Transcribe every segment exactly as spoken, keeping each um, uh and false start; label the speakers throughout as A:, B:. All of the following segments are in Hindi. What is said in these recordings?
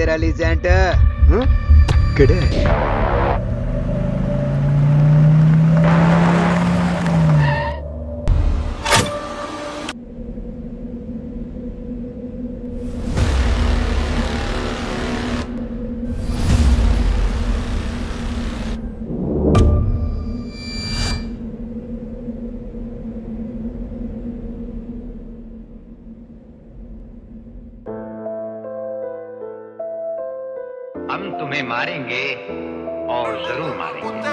A: तेरा लीजेंट किड़े
B: हम तुम्हें मारेंगे और जरूर मारेंगे।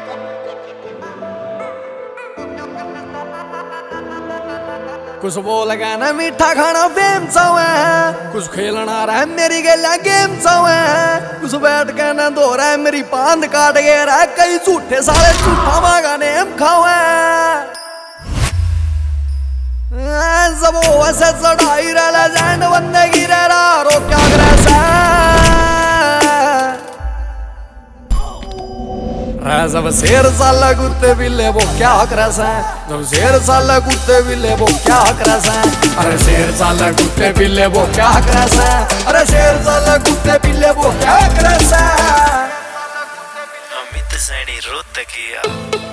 C: कुछ बोल गया ना मीठा खाना फेम चावे, कुछ खेलना रहा है मेरी गला गेम चावे, कुछ बैठ के ना दो रहा है मेरी पांद काट गया रहा है, कई झूठे साले झूठा मांगा नेम खावे। जब वो ऐसे चढ़ाई रहा जैंड बंदे की रहा रो क्या करे जब शेर साला कुत्ते बिल्ले वो क्या करस है, जब शेर साला कुत्ते बिल्ले वो क्या करस है, अरे शेर साला कुत्ते बिल्ले वो क्या करस है, अरे शेर साला कुत्ते बिल्ले वो क्या करस है।
D: अमित सैनी रोत किया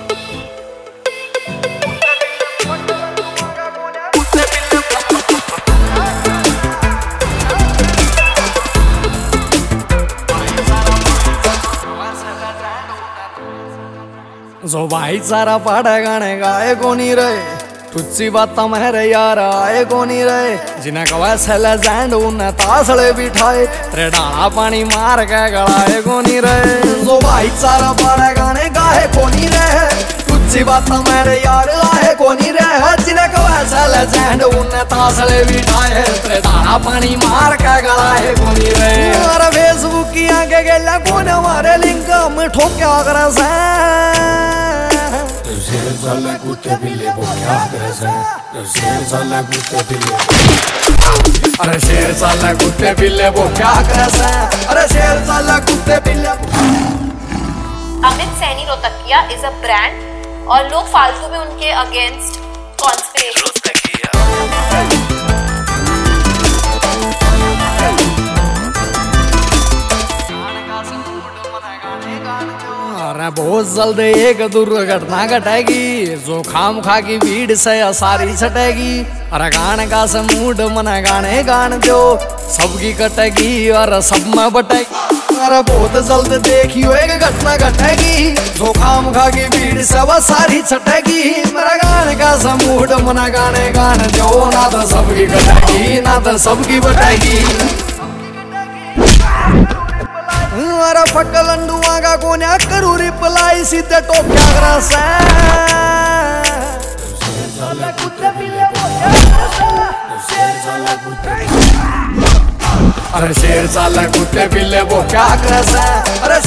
C: जो भाईचारा पाड़ा गाने गाए को नहीं रहे, तुझसी बात मेरे यार आए को नहीं रहे, जिन्हें कवा सैले जैंड उन्हें तासड़े बिठाए, तेरे डाला पानी मार के गड़ाए को नहीं रहे। जो भाईचारा पाड़ा गाने गाए को नहीं रहे, तुझसी बात मेरे यार आए को नहीं रहे, जिन्हें कवा सैले जैंड उन्हें तासड़े बिठाए, तेरे डाला पानी मार के गड़ाए को नहीं रहे। हमारा फेसबुक की आगे गेला कौन हमारे लिंक में ठोक्या कर से,
E: शेर साला कुत्ते बिल्ले वो क्या करस है, शेर साला कुत्ते बिल्ले,
C: अरे शेर साला कुत्ते बिल्ले वो क्या करस है, अरे शेर साला कुत्ते बिल्ले।
F: Amit Saini Rohtakiya is a brand और लोग फालतू में उनके अगेंस्ट कॉन्स्पिरेशन।
C: अरे बहुत जल्द एक दुर्घटना घटेगी, जो खाम खा की भीड़ से सारी छटेगी, अरे गाने का से मूड मना गाने गान दो, सबकी कटेगी और सब में बटेगी, अरे बहुत जल्द देखियो एक घटना घटेगी, जो खाम खा की भीड़ से वो सारी छटेगी, मेरा गाने का से मूड मना गाने गान दो, ना तो सबकी कटेगी ना तो सबकी बटेगी। अरे फट लंडुआ का कोन्या करू रिप्लाई सीधे टोक्या ग्रास अरे शेर साला कुत्ते बिल्ले वो क्या करस है, अरे